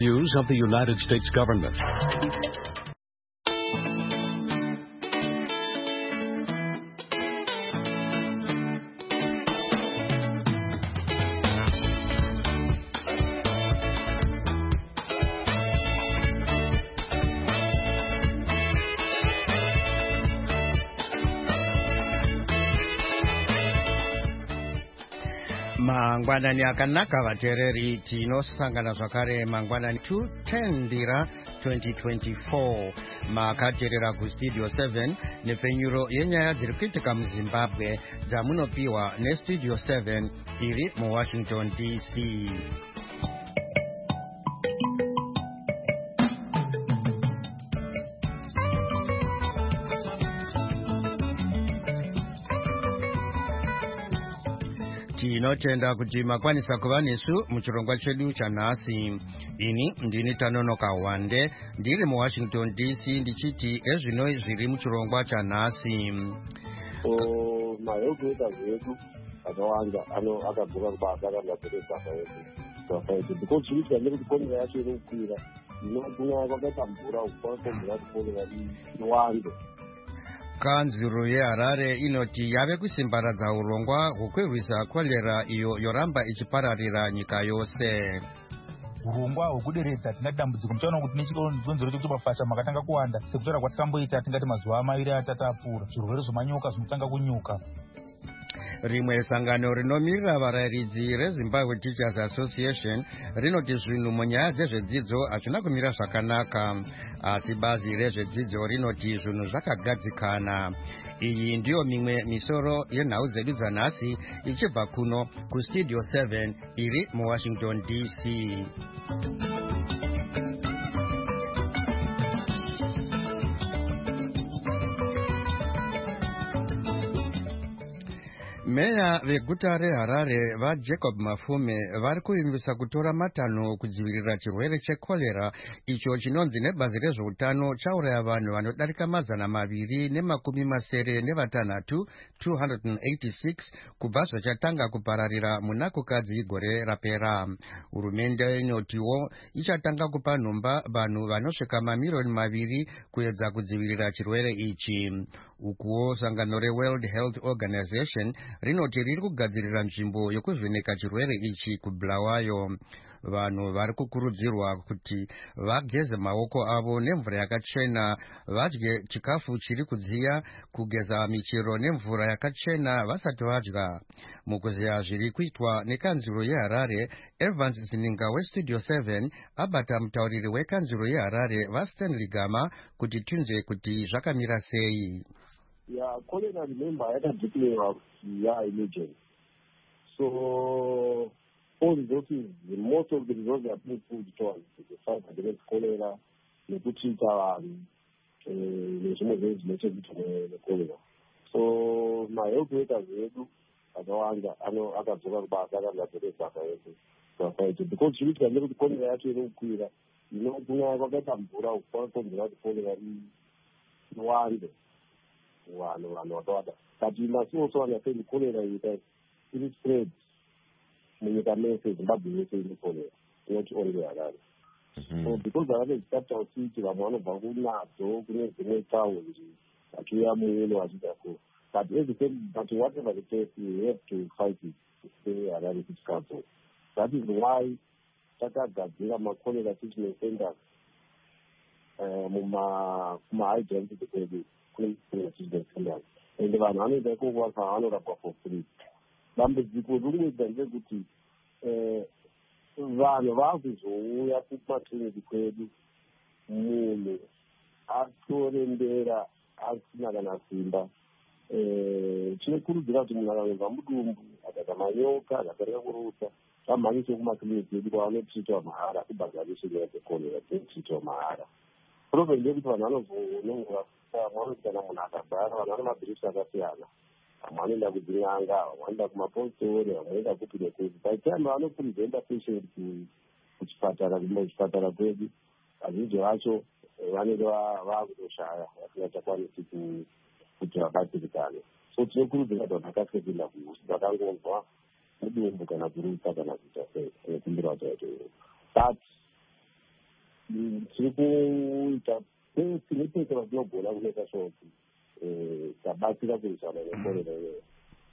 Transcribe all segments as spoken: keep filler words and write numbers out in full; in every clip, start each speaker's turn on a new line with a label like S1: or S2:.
S1: Views of the United States government.
S2: Mangwanani akanaka vateereri tinosangana zvakare mangwanani two ten ndira twenty twenty-four makateerera kustudio seven nepfenyuro yenyaya dziri kuitika muzimbabwe dzamunopiwa nestudio seven iri muwashington D C. Tinotenda kuti makwanisa kuva nesu muchirongwa chedu chanhasi. Ini ndini Tanonoka Wande ndiri muwashington D C ndichiti ezvinoi zviri muchirongwa chanhasi.
S3: So maheadquarters edu akawanda ano akabvuka kubasa akandadzokera basa yedu because zvinoitika ndekuti konera yacho iri kukwira inokunyaya kwakaita mvura kwakonzera kuti konera iwande.
S2: Kanzuro yeHarare inoti yave kusimbaradza urongwa hwokurwisa kolera iyo yoramba ichipararira nyika yose.
S4: Urongwa hwokuderedza tingati dambudziko muchaona kuti nechikonzero chekuti mafasha makatanga kuwanda sekutaura kwatikamboita tingati mazuva maviri atatu apfuura zvirwere zvemanyoka zvinotanga kunyuka.
S2: Rimwe sangano rinomirira varayiridzi reZimbabwe Teachers Association rinoti zvinhu munyaya dzezvedzidzo hazvina kumira zvakanaka, asi bazi rezvedzidzo rinoti zvinhu zvakagadzikana. Iyi ndiyo mimwe misoro yenhau dzedu dzanhasi ichibva kuno kustudio seven iri muwashington D C. Meya veguta reHarare vaJacob Mafume vari kuvimbisa kutora matanho kudzivirira chirwere chekorera icho chinonzi nebazi rezveutano chauraya vanhu vanodarika mazana maviri nemakumi masere nevatanhatu two hundred eighty-six kubva zvachatanga kupararira muna kukadzi gore rapera. Hurumende inotiwo ichatanga kupa nhomba vanhu vanosvika mamiriyoni maviri kuedza kudzivirira chirwere ichi. Ukuwo sangano reWorld Health Organization rinoti riri kugadzirira nzvimbo yokuvheneka chirwere ichi kuBulawayo. Vanhu vari kukurudzirwa kuti vageze maoko avo nemvura yakachena, vadye chikafu chiri kudziya, kugeza michero nemvura yakachena vasati vadya. Mukuziya zviri kuitwa nekanzuro yeHarare, Evans Zininga westudio seven abata mutauriri wekanzuro yeHarare vaStanley Gama kuti tunze kuti zvakamira sei.
S3: Yeah, cholera, remember, I had declared yeah, emergency. So, all resources, most of the resources are being put towards the fight against cholera, the kuchita, the small related to the cholera. So, my operators, I know I got to work back, I got to get back. So, because you can look at the cholera, you know, I got them put out for the cholera in one day. One, one, or other. But you must also understand the cholera is that it spreads when you can make it about the cholera, not only that. So, because I have a chapter of city, I'm one of Baguna, so we make towels, like we are more as that. But everything, but whatever the case, we have to fight it to stay around its council. That is why Tata Gazilla cholera treatment center, my my identity credit. And the banana they go work on for free. Numbers because we then go to run around this we have to put in the credit. Moon, Arthur Dera, Alcina Simba, Chekuru Dragon, Bambu, Atamayoka, Atamayoka, some money to my community, the one to Mahara, Bangladesh, the corner, to Mahara. Probably to another no. Mwana kana munaka bara wana mabirisa kasiana amani la kujianga wanda kumapostori amenda kupile kuzi by time anokurizenda patient kuchipatara kuchipatara kwedu azizvo vacho vanenge vakutoshaya vasingata kwanisi kuti vabatsirikane. So tinokurudzira kuti vakasepinda vakangomva mudumbu kana kuruta kana kuita sei kumbira kuti but tiri kuita tine pese vatinogona kunoita shoti tabatsira kuisana nekorera iyoyo.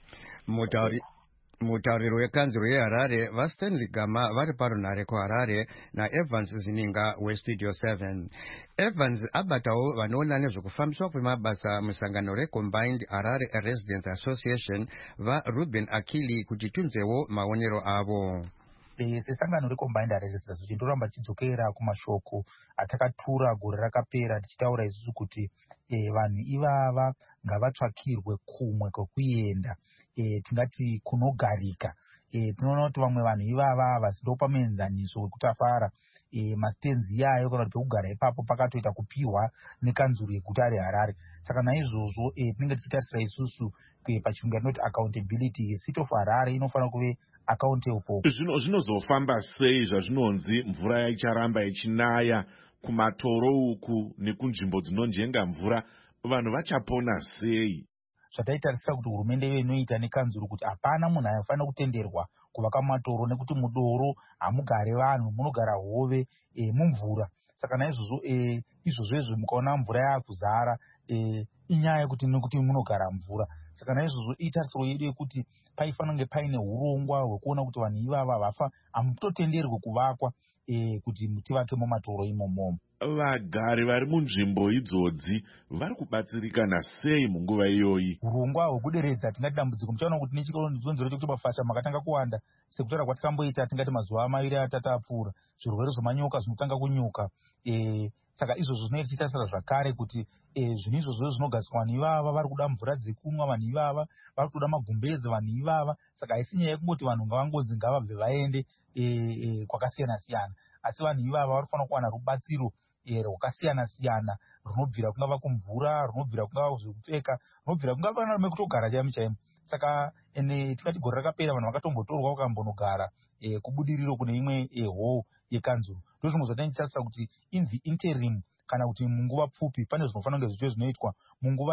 S2: Mutauriro wekanzuro yeHarare vaStanley Gama vari parunhare kuHarare naEvans Zininga weStudio seven. Evans abatawo vanoona nezvekufambiswa kwemabasa musangano reCombined Harare Residents Association vaRuben Akili kuti tunzewo maonero avo.
S4: Sesangano reCombined Harare Residents Association toramba tichidzokera kumashoko atakatura gore rakapera tichitaura isusu kuti eh, vanhu ivava ngavatsvakirwe kumwe kwekuenda, eh, tingati kunogarika. Eh, tinoona kuti vamwe vanhu ivava vasindo pamenzaniso wekutafara eh, mastenzi iyayo kana kuti pekugara ipapo pakatoita kupihwa nekanzuro yeguta reHarare. Saka naizvozvo eh, tinenge tichitarisira isusu eh, pachirungu yatinoti accountability. City of Harare inofanira kuve accountable.
S5: Zvino zvinozofamba sei zvazvinonzi mvura icharamba ichinaya kumatoro uku nekunzvimbo dzinonjenga mvura, vanhu vachapona sei?
S4: Zvataitarisira kuti hurumende iyo inoita nekanzuro kuti hapana munhu anofanira kutenderwa kuvaka matoro nekuti mudoro hamugare vanhu, munogara hove e, mumvura. Saka naizvozvo e, izvozvo mukaona mvura yakuzara e, inyaya yekuti nekuti munogara mvura. Saka naizvozvo itarisiro yedu yekuti paifanira kunge paine urongwa hwekuona kuti vanhu ivava vafa hamutotenderwe kuvakwa e, kuti tivake mumatoro imomomo.
S5: Vagari vari munzvimbo idzodzi vari kubatsirikana sei munguva iyoyi?
S4: Urongwa hwekuderedza tingati dambudziko muchaona kuti nechikondizonzero chekuti mafasha makatanga kuwanda sekutaura kwatikamboita tingati mazuva maviri atatu apfuura, zvirwere zvemanyoka zvinotanga kunyuka. E, saka izvozvo zvinoita tichitarisira zvakare kuti e, zvinhu izvozvo zvinogadzirwa vanhu ivava vari kuda mvura dzekunwa, vanhu ivava vari kuda magumbeze, vanhu ivava. Saka haisi nyaya yekungoti vanhu ngavangodzi ngavabve vaende e, e, kwakasiyana siyana, asi vanhu ivava vari kuwana rubatsiro rwakasiyana siyana runobvira kungava kumvura, runobvira kungava zvekupfeka, runobvira kungava narume kutogara chaimo chaimo. Saka ene tikati gore rakapera vanhu vakatombotorwa vakambonogara e, kubudiriro kune imwe e, hall yekanzuro. Ndozvimwe zvatanditarisa kuti inzi interim kana kuti munguva pfupi pane zvinofanira kunge zvichio zvinoitwa munguva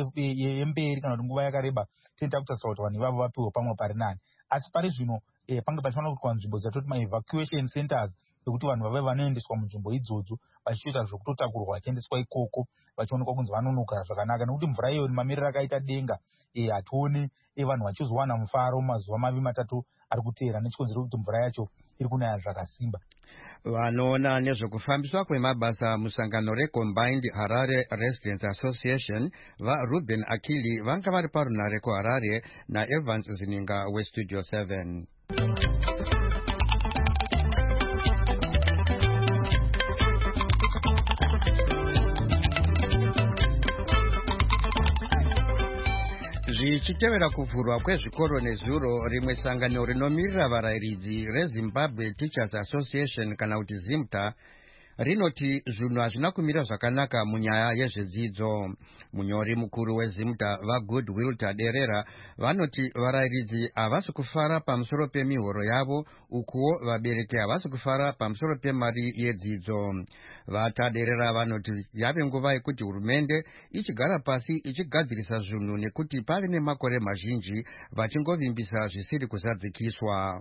S4: yemberi kana kuti nguva yakareba tenda kutarisa kuti vanhu ivavo vapiwe pamwe pari nani. Asi pari zvino e, pange pachifanira kuitwa nzvimbo dzatoti ma-evacuation centers ekuti vanhu vave vanoendeswa munzvimbo idzodzo vachiita zvekutotakurwa vachiendeswa ikoko vachionekwa kunzi vanonogara zvakanaka, nekuti mvura iyo mamiriro akaita denga e, hationi e, vanhu vachizowana mufaro mazuva mavi matatu ari kuteera nechikonzero kuti mvura yacho iri kunaya zvakasimba.
S2: Vanoona nezvekufambiswa kwemabasa musangano reCombined Harare Residents Association vaRuben Akili vanga vari parunhare kuHarare naEvans Zininga weStudio seven. Zvichitevera kuvhurwa kwezvikoro nezuro, rimwe sangano rinomirira varayiridzi reZimbabwe Teachers Association kana kuti ZIMTA rinoti zvinhu hazvina kumira zvakanaka munyaya yezvedzidzo. Munyori mukuru weZIMTA vaGoodwill Taderera vanoti varayiridzi havasi kufara pamusoro pemihoro yavo, ukuwo vabereki havasi kufara pamusoro pemari yedzidzo. VaTaderera vanoti yave nguva yekuti hurumende ichigara pasi ichigadzirisa zvinhu nekuti pave nemakore mazhinji vachingovimbisa zvisiri kuzadzikiswa.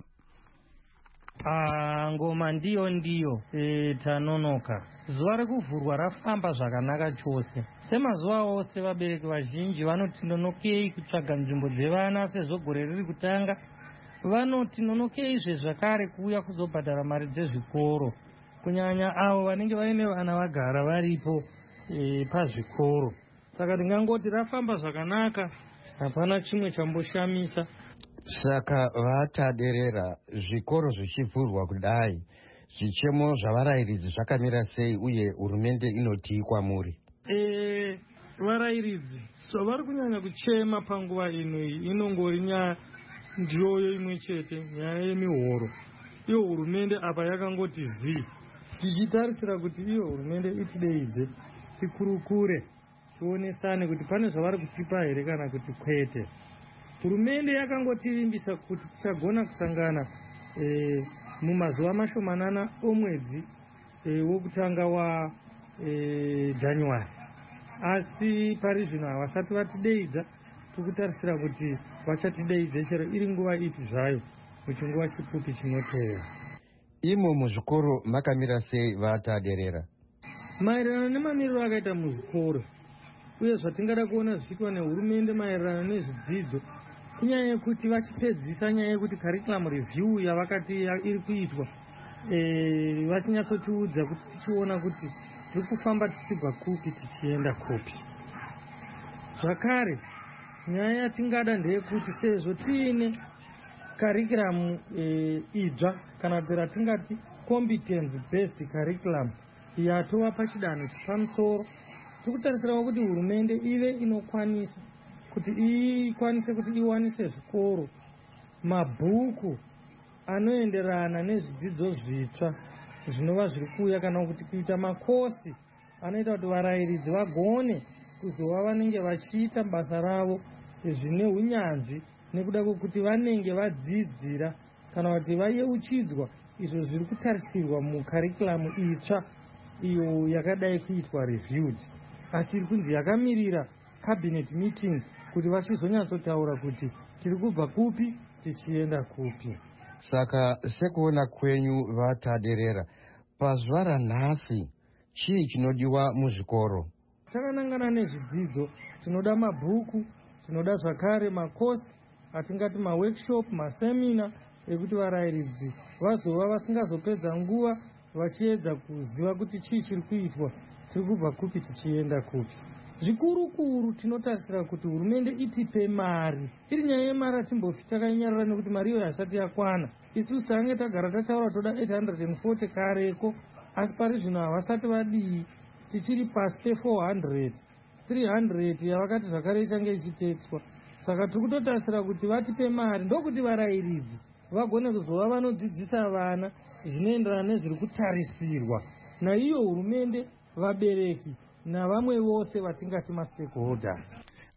S6: Ah, ngoma ndiyo ndiyo e, tanonoka. Zuva rekuvhurwa rafamba zvakanaka chose. Semazuva ose vabereki vazhinji vanoti nonokei kutsvaga nzvimbo dzevana sezvo gore riri kutanga. Vanoti nonokei zvezvakare kuuya kuzobhadhara mari dzezvikoro, kunyanya avo vanenge vaine vana vagara varipo e, pazvikoro. Saka ndingangoti rafamba zvakanaka, hapana chimwe chamboshamisa.
S2: Saka VaTaderera zvikoro zvichivhurwa kudai, zvichemo zvavarayiridzi zvakamira sei uye hurumende inotii kwamuri?
S6: E, varayiridzi so vari kunyanya kuchema panguva ino iyi inongori nyaya ndiyoyo imwe chete, nyaya yemihoro. Iyo hurumende apa yakangoti zii. Tichitarisira kuti iyo hurumende itideidze tikurukure tionesane kuti pane zvavari kutipa here kana kuti kwete. Hurumende yakangotivimbisa kuti tichagona kusangana e, mumazuva mashomanana omwedzi e, wokutanga wa e, January. Asi pari zvino havasati vatideidza, tikutarisira kuti vachatideidze chero iri nguva ipi zvayo muchinguva chipfupi chinotevera.
S2: imo muzvikoro makamira sei vataderera?
S6: Maererano nemamiriro akaita muzvikoro uye zvatingada kuona zvichiitwa nehurumende maererano nezvidzidzo, kunyanya yekuti vachipedzisa nyaya yekuti curriculum review yavakati iri kuitwa, e, vachinatsotiudza kuti tichiona kuti tiri kufamba tichibva kupi tichienda kupi. Zvakare, nyaya yatingada ndeyekuti sezvo tiine curriculum e, idzva kana kuti ratingati competence based curriculum yatova pachidanho chepamusoro, tiri kutarisirawo kuti hurumende ive inokwanisa kuti ikwanise kuti iwanise zvikoro mabhuku anoenderana nezvidzidzo zvitsva zvinova zviri kuuya, kana kuti kuita makosi anoita kuti varayiridzi vagone kuzova vanenge vachiita basa ravo zvine unyanzvi, nekuda kwekuti vanenge vadzidzira kana kuti vayeuchidzwa izvo zviri kutarisirwa mukarikulamu itsva iyo yakadai kuitwa reviewed, asi iri kunzi yakamirira cabinet meeting kuti vachizonyatsotaura kuti tiri kubva kupi tichienda kupi.
S2: Saka sekuona kwenyu vataderera, pazuva ranhasi chii chinodiwa muzvikoro?
S6: Takanangana nezvidzidzo, tinoda mabhuku, tinoda zvakare makosi atingati maworkshop, masemina ekuti varayiridzi vazova vasingazopedza nguva vachiedza kuziva kuti chii chiri kuitwa, tiri kubva kupi tichienda kupi. Zvikuru kuru tinotarisira kuti hurumende itipe mari. Iri nyaya yemari hatimbofi takainyarara nekuti mari iyo haisati yakwana. Isusu tange tagara tataura toda eight hundred forty kareko, asi pari zvino havasati vadii, tichiri pasi pe four hundred, three hundred yavakati zvakare ichange ichitetswa. Saka tiri kutotarisira kuti vatipe mari ndokuti varayiridzi vagone kuzova vanodzidzisa vana zvinoenderana nezviri kutarisirwa naiyo hurumende, vabereki navamwe vose vatingati mastakeholders.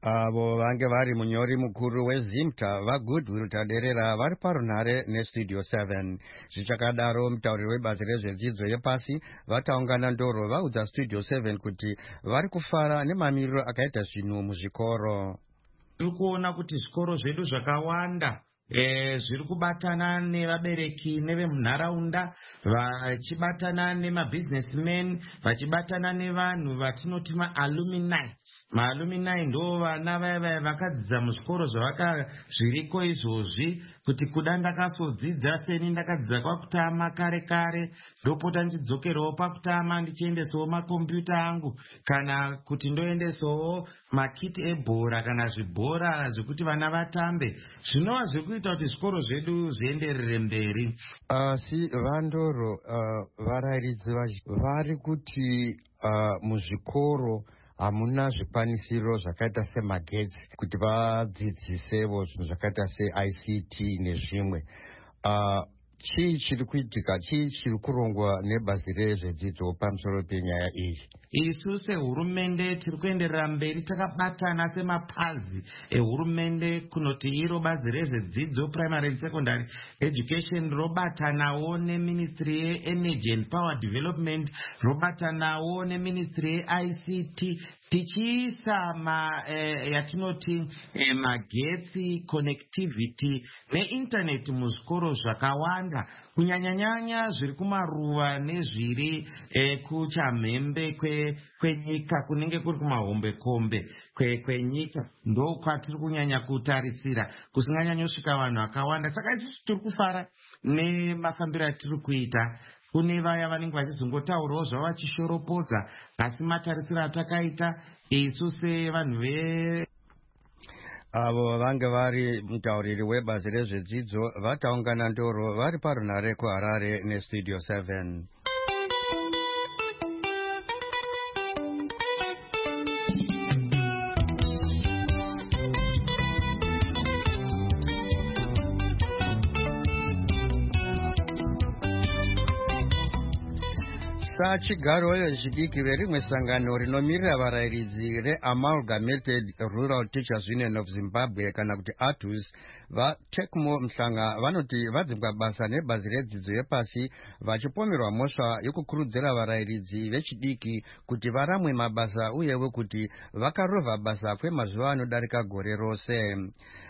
S2: Avo vange vari munyori mukuru wezimta vaGoodwill Taderera vari parunhare nestudio seven. Zvichakadaro mutauriri webazi rezvedzidzo yepasi vataungana ndoro vaudza studio seven kuti vari kufara nemamiriro akaita zvinhu muzvikoro.
S7: Tiri kuona kuti zvikoro zvedu zvakawanda E, zviri kubatana nevabereki nevemunharaunda, vachibatana nemabusinessmen, vachibatana nevanhu vatinoti maalumni. Maalumni ndo vana vaya vaya vakadzidza muzvikoro zvavakazviriko izvozvi, kuti kuda ndakasodzidza seni ndakadzidza kwakutama kare kare, ndopota ndichidzokerawo pakutama ndichiendesawo makombiyuta angu, kana kuti ndoendesawo makiti ebhora kana zvibhora zvekuti vana vatambe. Zvinova zvekuita kuti zvikoro zvedu zvienderere mberi.
S2: Asi uh, vandoro uh, varayiridzi vari kuti uh, muzvikoro hamuna zvikwanisiro zvakaita semagetsi kuti vadzidzisevo zvinhu zvakaita se-I C T nezvimwe. Uh, chii chiri kuitika, chii chiri kurongwa nebazi rezvedzidzo pamusoro penyaya iyi?
S7: Isu sehurumende tiri kuenderera mberi takabatana semapazi ehurumende, kunoti iro bazi rezvedzidzo primary and secondary education robatanawo neministry ye-energy and power development, robatanawo neministry ye-I C T, tichiisa ma eh, yatinoti eh, magetsi, connectivity neinternet muzvikoro zvakawanda, kunyanyanyanya zviri kumaruva nezviri eh, kuchamhembe kwe, kwenyika, kunenge kuri kumahombekombe kwe, kwenyika, ndo kwatiri kunyanya kutarisira, kusinganyanyosvika vanhu vakawanda. Saka isusu tiri kufara nemafambiro atiri kuita. Kune vaya vanenge vachizongotaurawo zvavo vachishoropodza, asi matarisiro atakaita isu sevanhu ve
S2: avo vange vari mutauriri webazi rezvedzidzo vataungana ndoro vari parunhare kuHarare nestudio seven. Sachigaro chidiki verimwe sangano rinomirira varayiridzi reAmalgamated Rural Teachers Union of Zimbabwe kana kuti A T U S vaTechmo Mhlanga vanoti vadzingwa basa nebazi redzidzo yepasi vachipomerwa mhosva yokukurudzira varayiridzi vechidiki kuti varamwe mabasa uyewo kuti vakarovha basa kwemazuva anodarika gore rose.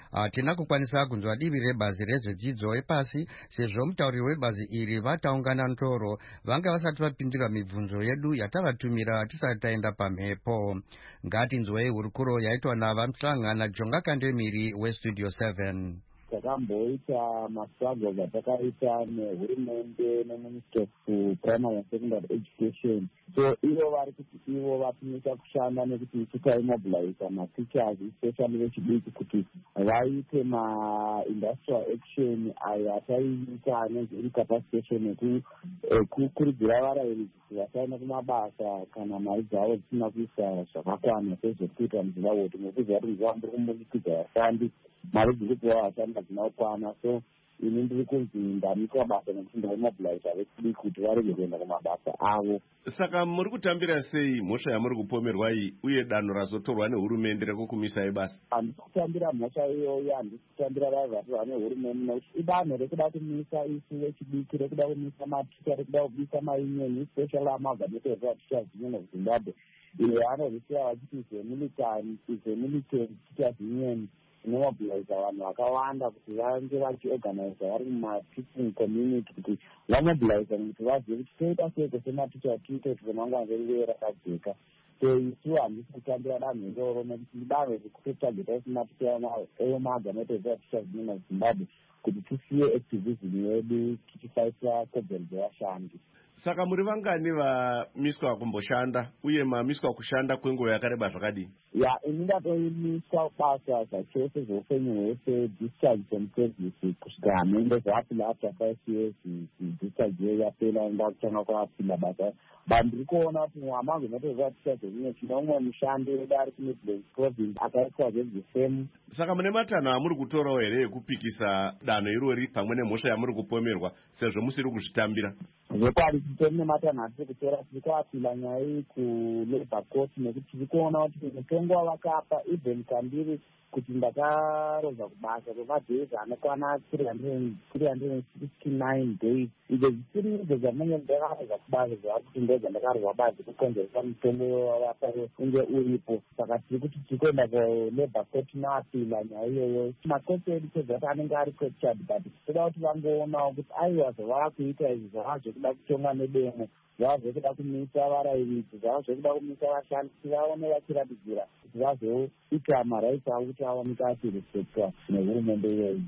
S2: hatina kukwanisa kunzwa divi rebazi rezvedzidzo epasi sezvo mutauri webazi iri vataungana ntoro vanga vasati vapindura mibvunzo yedu yatavatumira tisati taenda pamhepo. Ngatinzwei hurukuro yaitwa navamuhlanga naJonga Kandemiri westudio seven.
S3: takamboita mastruggles atakaita nehurumende neministry of primary and secondary education. So ivo vari kuti ivo vatumisa kushanda nekuti titaimobiliza mateachers especially vechidiki kuti vaite ma-industrial action ayo ataiita nezveincapacitation ekukurudzira varairidzi kuti vasaenda kumabasa kana mari dzavo dzisina kuisa zvakakwana sezvekuita muzimbabwe kuti mukuziva kuti muzimbabwe muri kumunikidza vashandi mari dziri kupiwa vashandi hadzina kukwana. So ini ndiri kunzi ndanikwa basa nekuti ndaimobiliza vechidiki kuti varege kuenda kumabasa avo.
S8: Saka muri kutambira sei mhosva yamuri kupomerwa iyi uye danho razotorwa nehurumende rekukumisai basa?
S3: Handisi kutambira mhosva iyoyo, handisi kutambira vaya vatorwa nehurumende nekuti idanho rekuda kumisa isu vechidiki, rekuda kumisa maticha, rekuda kumisa maunion especially amaorganizations teachers union of Zimbabwe. Iyo anorisiya vachiti zemilitary zemilitary teachers union inomobiliza vanhu vakawanda kuti vange vachiorganiza vari mumateaching community kuti vamobiliza kuti vazive kuti toita seko sematicha tiite kuti remangwana redu rakajeka. So isu handisi kutambira danho iroro nekuti danho rekutotageta sematicha emaorganizations teachers union of Zimbabwe kuti tisiye activism yedu tichifaitira kodzero dzevashandi.
S8: Saka muri vangani vamiswa kumboshanda uye mamiswa kushanda kwenguva yakareba zvakadini?
S3: Ya, ini ndatoimiswa basa zvachose zveupenyu hwese discharge from service kusvika hamende zvapinda after five years discharge yeyo yapera ndakutanga kwapinda basa. Vanhu ndiri kuona kuti mwamangu natovatisa zvenyine chino umwe mushandi wedu ari kuMidlands province akaitwa zvezve same.
S8: Saka mune matanho amuri kutorawo here ekupikisa danho irori pamwe nemhosva yamuri kupomerwa sezvo musiri kuzvitambira?
S3: Zvekwadi titori nematanho atiri kutora, tiri kuapila nyaya iyi kulabour court nekuti tiri kuona kuti mutongo wavakapa even kandiri kuti ndakaroza kubasa kwemadays anokwana three hundred sixty-nine days. Izvo zvisiri izvo zvamunenge ndakaroza kubasa zvavari kuti ndodza ndakaroza basa kukonzeresa mutongo wavapa unge uripo. Saka tiri kuti tiri kuenda kulabour court noapila nyaya iyoyo. Makoti edu sezvati anenge ari captured but toda kuti vangoonawo kuti aiwa zvavava kuita izvi zvava zvekuda kutonga nedemo, zvava zvekuda kumisa varairidzi, zvava zvekuda kumisa vashandi kuti vaone vachiratidzira kuti vazoita maraisi avo kuti aoneka achirespectwa nehurumende iyoyi.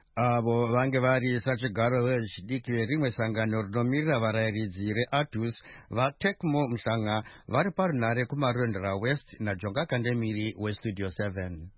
S2: Avo vange vari sachigaro vechidiki verimwe sangano rinomirira varairidzi reATUS vaTekmo Mhlanga vari parunhare kumarondera West naJonga Kandemiri westudio seven.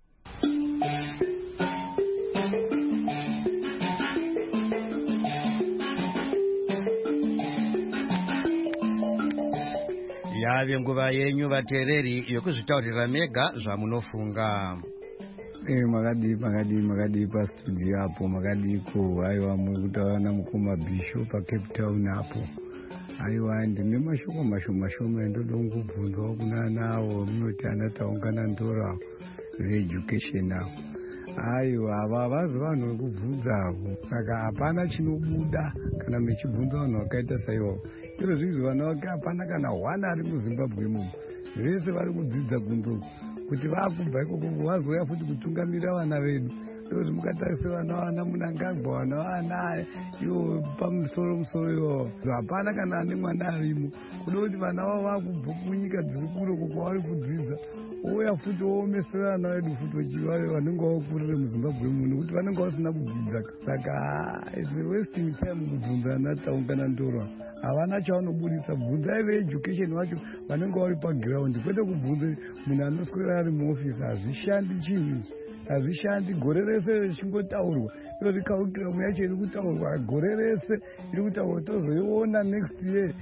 S2: Yave nguva yenyu vateereri yokuzvitaurira mega zvamunofunga.
S9: Eh, makadi makadi makadi pastudio apo makadiko aiwa mukutaura namukoma Bishop paCape Town apo. Aiwa ndine mashoko mashoma shoma ndoda kungobvunzawo kuna nawo munoti anataungana ndora reeducation apo. Aiwa ava vazi vanhu vekubvunzawo, saka hapana chinobuda kana mechibvunza vanhu vakaita saiwo. Zviro zvizvi vana vake hapana kana one ari muZimbabwe muno, vese vari kudzidza kunzo kuti vaakubva ikoko vazouya futi kutungamirira vana vedu. Ndokuti mukatarisa vana vana Munangagwa, vana vana ivo pamusoro musoro ivo, hapana kana ane mwana arimo. Kuda kuti vana vavo vaakubva kunyika dziri kure uko kwavari kudzidza ouya futi woomesera vana vedu futi vachivave vanenge vakurire muZimbabwe muno kuti vanenge vasina kudzidza. Saka it's a wasting time kubvunza ana taungana ndorwa. Havana chavanobudisa, bvunzai veeducation vacho vanenge vari pagiraundi, kwete kubvunze munhu anoswera ari muofisi. Hazvishandi chinhu, hazvishandi. Gore rese richingotaurwa iro rikaukiramu yacho iri kutaurwa gore rese iri kutaurwa, tozoiona next year.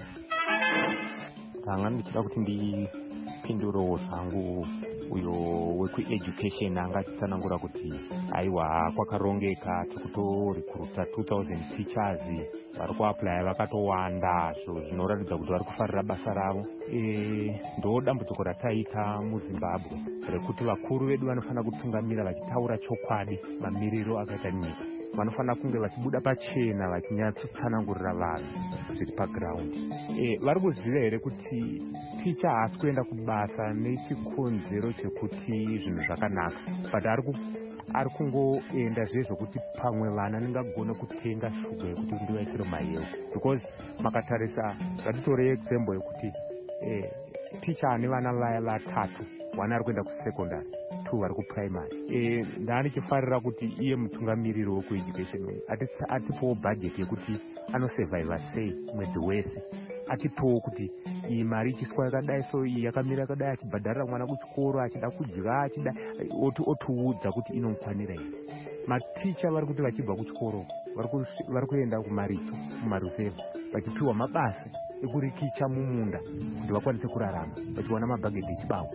S10: Tanga ndichida kuti ndipindurewo zvangu uyo wekueducation angatitsanangura kuti aiwa kwakarongeka tikutorikuruta two thousand teachers vari kuapply vakatowanda, zvo zvinoratidza kuti vari kufarira basa ravo. E, ndo dambudziko rataita muZimbabwe rekuti vakuru vedu vanofanira kutungamira vachitaura chokwadi mamiriro akaita nyika. Vanofanira kunge vachibuda pachena vachinyatsotsvanangurira vanhu zviri paground. E, vari kuziva here kuti ticha haasi kuenda kubasa nechikonzero chekuti zvinhu zvakanaka, but ari ari kungoenda zvezvokuti pamwe vana ndingagona kutenga shuga yekuti ndivaisire mahewu, because makatarisa ngatitore example yekuti eh, ticha ane vana vaya vatatu, one ari kuenda kusekondary, two vari kuprimary. Eh, ndaanichifarira kuti iye mutungamiriri wekueducation atipowo bhajeti yekuti anosurviva sei mwedzi wese, atipowo kuti iyi mari ichiswa yakadai, so iyi yakamira yakadai, achibhadharira mwana kuchikoro, achida kudya, achida otiudza kuti inomukwanira here. Maticha vari kuti vachibva kuchikoro vari kuenda kumaritso, mumaruzevha, vachipiwa mabasa ekurikicha mumunda kuti vakwanise kurarama, vachiwana mabhageti echibavu.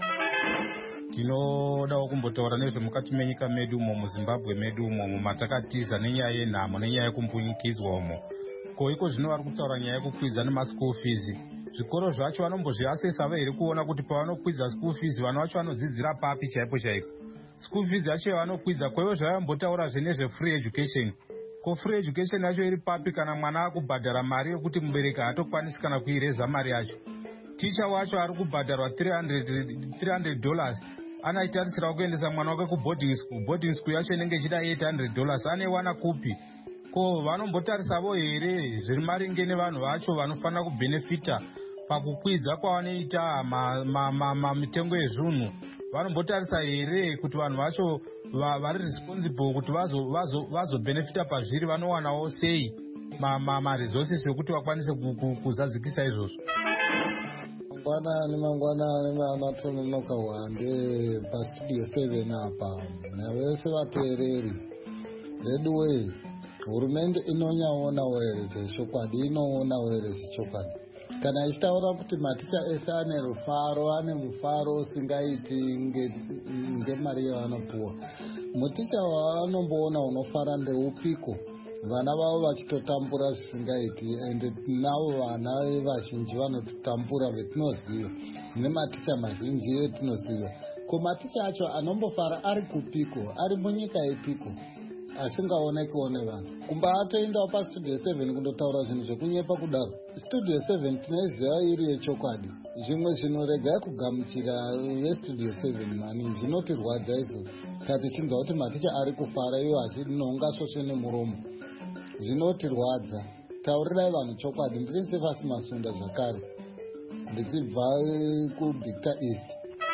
S4: Tinodawo kumbotaura nezvemukati menyika medu umo, muZimbabwe medu umo, mumatakatiza nenyaya yenhamo nenyaya yekumbunyikidzwa umo. Ko iko zvino vari kutaura nyaya yekukwidza nemaschool fees. Zvikoro zvacho vanombozviasesa here kuona kuti pavanokwidza school fees vana vacho vanodzidzira papi chaipo chaiko. School fees yacho yavanokwidza, kwaivo zvavambotaura zvenezve free education. Ko free education yacho iri papi kana mwana akubhadhara mari yokuti mubereki haatokwanisi kana kuireza mari yacho. Ticha wacho ari kubhadharwa three hundred dollars. Anaitarisira kuendesa mwana wake kuboarding school. Boarding school yacho inenge ichida eight hundred dollars. Anewana kupi? Ko vanombotarisavo here zviri maringe nevanhu vacho vanofanira kubenefita pakukwidza kwavanoita mitengo yezvinhu? Vanombotarisa here kuti vanhu vacho vari responsible kuti vazobenefita pazviri vanowanawo sei maresources ekuti vakwanise kuzadzikisa izvozvo?
S11: Mangwanani mangwanani vanatononoka wande pastudio seven apa navese vateereri vedu wei, hurumende inonyaonawo here zvechokwadi, inoonawo here zvechokwadi. Kana ichitaura kuti maticha ese ane rufaro, ane mufaro usingaiti ngemari yavanopuwa, muticha wavanomboona unofara ndeupiko? Vana vavo vachitotambura zvisingaiti, ende navo vana vazhinji vanototambura vetinoziva, nematicha mazhinji etinoziva. Ko maticha acho anombofara ari kupiko? Ari munyika ipiko? Asingaonekiwo nevanhu. Kumba atoendawo pastudio seven kundotaura zvinhu zvekunyepa kudaro. Studio seven tinoiziva iri yechokwadi. Zvimwe zvinhu regai kugamuchira vestudio seven mani, zvinotirwadza izvo. Kati chinzwa kuti maticha ari kufara iwo achinonga svosve nemuromo, zvinotirwadza. Taurirai vanhu chokwadi. Ndiri Sefasi Masunda zvakare, ndichibva kuVictor East.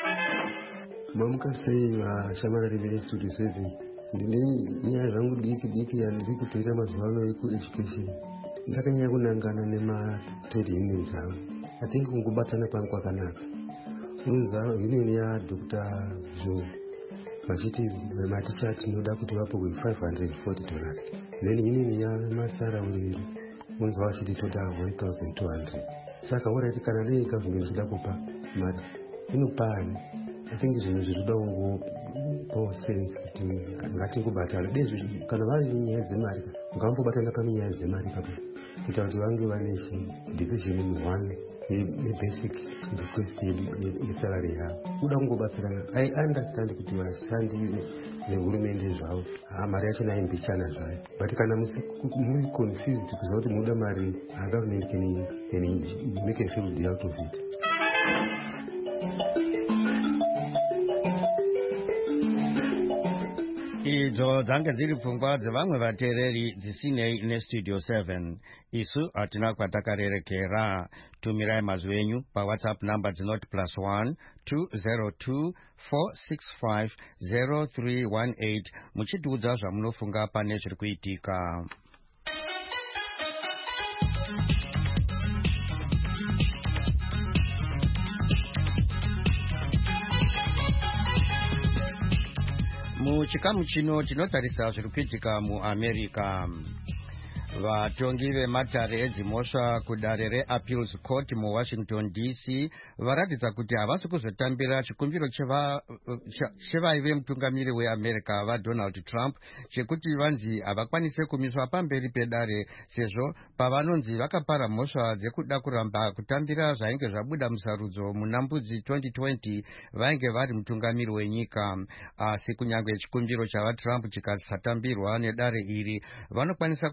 S12: Mamuka sei vashamarari vestudio seven? Ndine nyaya zvangu diki diki yandiri kuteera mazuva ano ekueducation. Ndakanyanya kunangana nematrade unions avo. I think kungobatana kwangu kwakanaka. Unza union yaDoctor Zhou vachiti maticha tinoda kuti vapuwe five hundred forty dollars. Then union yamasara uriri unza vachiti toda one thousand two hundred. Saka alright, kana dei government inoda kupa mari inopani. I think zvinhu zvinoda kungo po sense kuti ngatingobatana dezvi kana vari nyaya dzemari, ngambobatana panyaya dzemari papo kuita kuti vange vane decision in one ye-basic request yesalary yavo. Kuda kungobatsirana. I understand kuti vashandi nehurumende zvavo mari yacho naimbichana zvayo, but kana muri confused kuziva kuti munoda mari, government can, can make a field out of it.
S2: Idzo dzange dziri pfungwa dzevamwe vateereri dzisinei nestudio seven. Isu hatina kwatakarerekera. Tumirai mazwi enyu pawhatsapp number dzinoti plus one two zero two four six five zero three one eight muchitiudza zvamunofunga pane zviri kuitika. Muchikamu chino tinotarisa zviri kuitika muAmerica. Vatongi vematare edzimhosva kudare reAppeals Court muWashington D C varatidza kuti havasi kuzotambira chikumbiro chevaive mutungamiri weAmerica vaDonald Trump chekuti vanzi havakwanise kumiswa pamberi pedare sezvo pavanonzi vakapara mhosva dzekuda kuramba kutambira zvainge zvabuda musarudzo muna mbudzi twenty twenty vainge vari mutungamiri wenyika. Asi kunyange chikumbiro chavaTrump chikasatambirwa nedare iri, vanokwanisa kukwira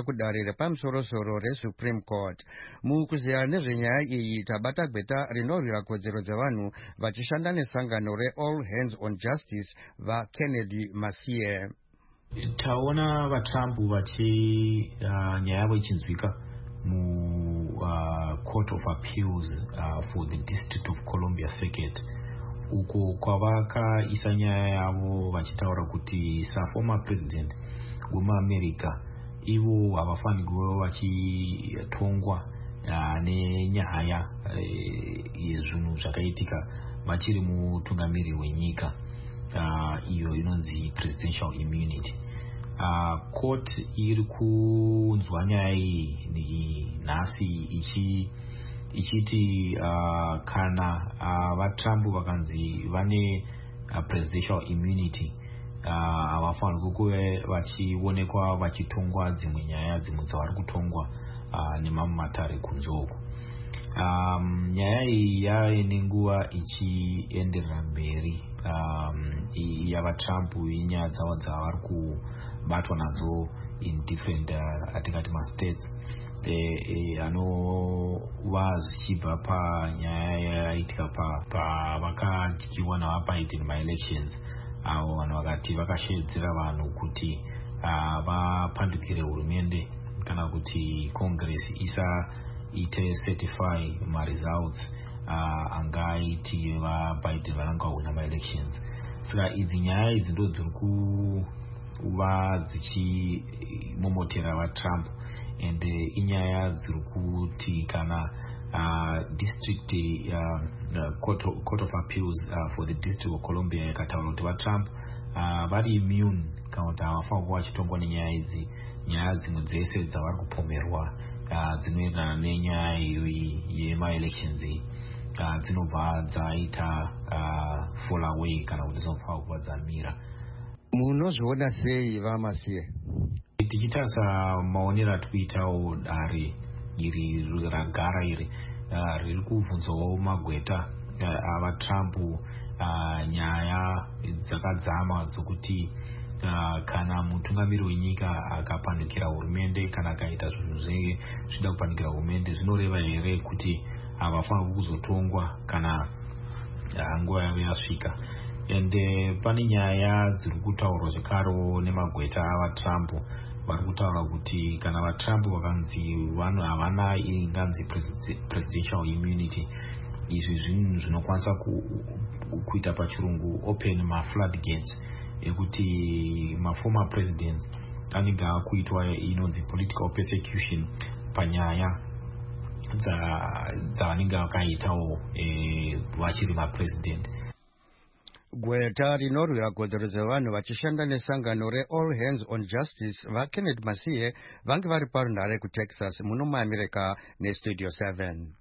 S2: kudare repamusoro-soro resupreme court. Mukuziya nezvenyaya iyi tabata gweta rinorwira kodzero dzevanhu vachishanda nesangano reall hands on justice vaKennedy Masie.
S13: Taona vaTrump vachi uh, nyaya yavo ichinzwika mu uh, Court of Appeals uh, for the District of Columbia Circuit, uko kwavakaisa nyaya yavo vachitaura kuti saformer president wemuAmerica ivo havafani kuva vachitongwa uh, nenyaya uh, yezvinhu zvakaitika vachiri mutungamiri wenyika. Uh, iyo inonzi presidential immunity. Uh, court iri kunzwa nyaya iyi nhasi ichi ichiti uh, kana uh, vaTrump vakanzi vane uh, presidential immunity havafanirwi uh, kuve vachionekwa vachitongwa dzimwe nyaya dzimwe dzavari kutongwa uh, nemamwe matare kunzoko. Um, nyaya iyi yave nenguva ichienderera mberi um, yavaTrump inyaya dzavo dzavari kubatwa nadzo in different uh, atingati mastates anova zvichibva panyaya yaitika pavakadyiwa navaBiden maelections, avo vanhu vakati vakashedzera vanhu kuti uh, vapandukire hurumende kana kuti congress isa ite certify ma-results uh, angaiti vaBiden vananga wina ma-elections. Saka idzi nyaya idzi ndo dziri kuva dzichimomotera vaTrump, and uh, inyaya dziri kuti kana uh, district uh, uh, court, of, court of appeals uh, for the district of Columbia yakataura kuti vaTrump uh, vari immune kana kuti havafanira kuva vachitongwa nenyaya idzi. Nyaya dzimwe dzese dzavari kupomerwa Uh, dzinoenderana nenyaya iyoyi yema-elections iyi uh, dzinobva dzaita uh, fall away kana kuti dzinofanira kuva dzamira.
S2: Munozviona sei vaMasie?
S13: Tichitarisa maonero atikuitawo dare iri ragara iri uh, riri kuvhunzawo magweta uh, avaTrump uh, nyaya dzakadzama dzokuti Uh, kana mutungamiri wenyika akapandukira hurumende kana akaita zvinhu zvenge zvida kupandukira hurumende, zvinoreva here kuti havafanirwi kuzotongwa kana uh, nguva yavo yasvika. And uh, pane nyaya dziri kutaurwa zvekarewo nemagweta avaTrump vari kutaura kuti kana vaTrump vakanzi vanhu havana inganzi presidential immunity, izvi zvinhu zvinokwanisa kuita pachirungu open mafloodgates ekuti maformer presidents anenge akuitwa inonzi political persecution panyaya dzavanenge vakaitawo e, vachiri mapresident.
S2: Gweta rinorwira kodzero dzevanhu vachishanda nesangano reall hands on justice vaKennedy Masie vange vari parunhare kuTexas muno muAmerica nestudio seven.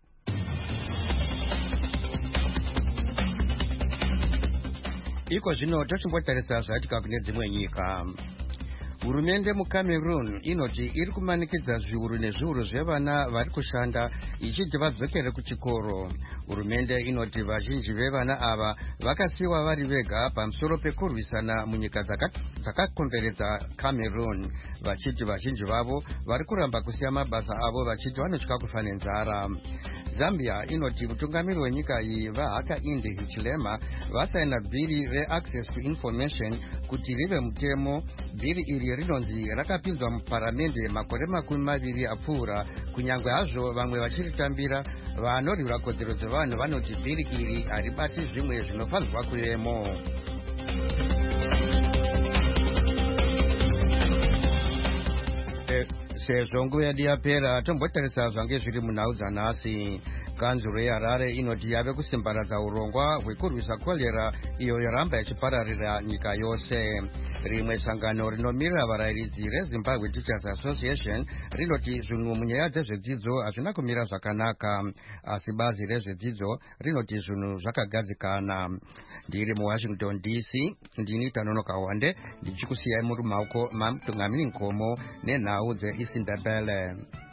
S2: Iko zvino tochimbotarisa zvaitika kune dzimwe nyika. Hurumende muCameroon inoti iri kumanikidza zviuru nezviuru zvevana vari kushanda ichiti vadzokere kuchikoro. Hurumende inoti vazhinji vevana ava vakasiyiwa vari vega pamusoro pekurwisana munyika dzakakomberedza Cameroon, vachiti vazhinji vavo vari kuramba kusiya mabasa avo vachiti vanotya kufa nenzara. Zambia inoti mutungamiri wenyika iyi vaHakainde Hichilema vasaina bhiri reaccess to information kuti rive mutemo. Bhiri iri rinonzi rakapinzwa muparamende makore makumi maviri apfuura, kunyangwe hazvo vamwe vachiritambira. Vanorwira kodzero dzevanhu vanoti bhiri iri haribati zvimwe zvinofanirwa kuvemo. Sezvo nguva yedu yapera, tombotarisa zvange zviri munhau dzanhasi. Kanzuro yeHarare inoti yave kusimbaradza urongwa hwekurwisa kolera iyo yaramba ichipararira nyika yose. Rimwe sangano rinomirira varayiridzi reZimbabwe Teachers Association rinoti zvinhu munyaya dzezvedzidzo hazvina kumira zvakanaka, asi bazi rezvedzidzo rinoti zvinhu zvakagadzikana. Ndiri muWashington D C, ndini Tanonoka Wande, ndichikusiyai muri maoko mamutungamiri Nkomo nenhau dzeIsindebele.